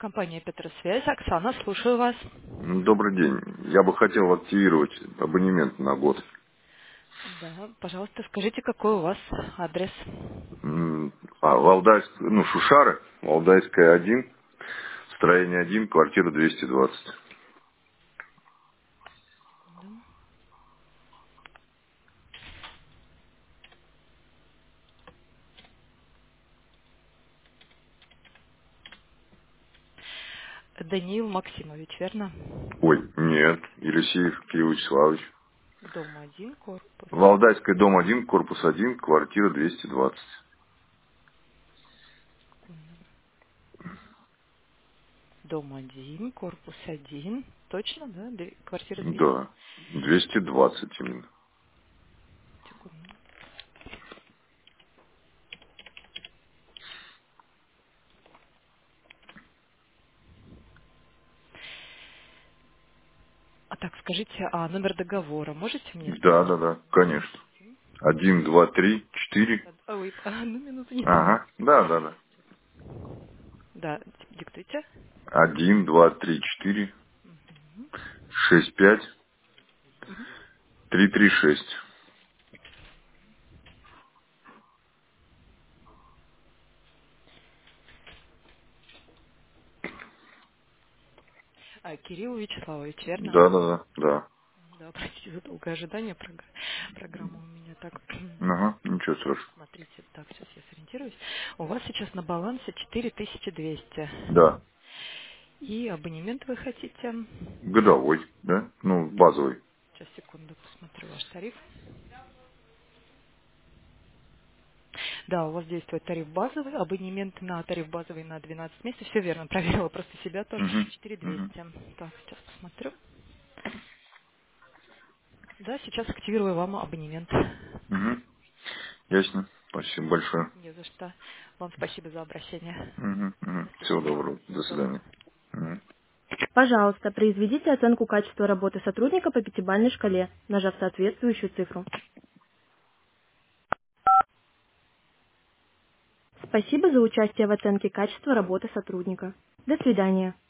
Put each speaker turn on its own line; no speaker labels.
Компания Петросвязь. Оксана, слушаю вас.
Добрый день. Я бы хотел активировать абонемент на год.
Да, пожалуйста, скажите, какой у вас адрес?
Валдайск, Шушары, Валдайская 1, строение 1, квартира 220.
Даниил Максимович, верно?
Ой, нет, Елисеев Кирилл Вячеславович.
Дом 1, корпус.
Валдайская, дом 1, корпус 1, квартира 220.
Дом 1, корпус 1. Точно, да? Квартира 200.
Да, 220 именно.
Секунду. А так, скажите, а номер договора можете мне
Да, да, да, конечно. 1, 2, 3, 4.
Ой, одну минуту не поняла.
Ага, да, да, да.
Да, диктуйте.
1, 2, 3, 4, 6, 5, 3, 3, 6.
Кирилл Вячеславович, верно?
Да, да, да, да.
Да, простите за долгое ожидание. Программа у меня так.
Ага, ничего страшного.
Смотрите, так, сейчас я сориентируюсь. У вас сейчас на балансе 4200.
Да.
И абонемент вы хотите?
Годовой, да? Ну, базовый.
Сейчас, секунду, посмотрю ваш тариф. Да, у вас действует тариф базовый, абонемент на тариф базовый на 12 месяцев. Все верно, проверила просто себя тоже.
Угу. Угу.
4200. Так, сейчас посмотрю. Да, сейчас активирую вам абонемент.
Угу. Ясно. Спасибо большое.
Не за что. Вам спасибо за обращение.
Угу. Угу.
До
Всего
свидания.
доброго. До
Всего доброго.
свидания. Мгм.
Пожалуйста, произведите оценку качества работы сотрудника по пятибалльной шкале, нажав соответствующую цифру. Спасибо за участие в оценке качества работы сотрудника. До свидания.